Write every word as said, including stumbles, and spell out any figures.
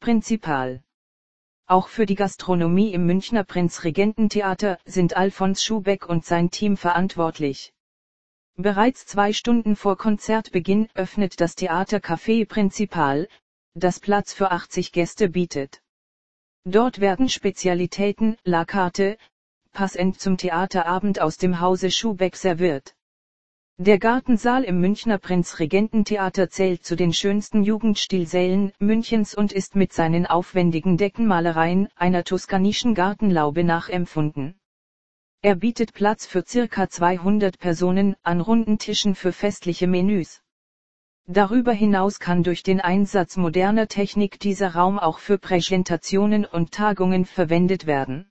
Prinzipal. Auch für die Gastronomie im Münchner Prinzregententheater sind Alfons Schubeck und sein Team verantwortlich. Bereits zwei Stunden vor Konzertbeginn öffnet das Theater Café Prinzipal, das Platz für achtzig Gäste bietet. Dort werden Spezialitäten, La Carte, passend zum Theaterabend aus dem Hause Schubeck serviert. Der Gartensaal im Münchner Prinzregententheater zählt zu den schönsten Jugendstilsälen Münchens und ist mit seinen aufwendigen Deckenmalereien einer toskanischen Gartenlaube nachempfunden. Er bietet Platz für circa zweihundert Personen an runden Tischen für festliche Menüs. Darüber hinaus kann durch den Einsatz moderner Technik dieser Raum auch für Präsentationen und Tagungen verwendet werden.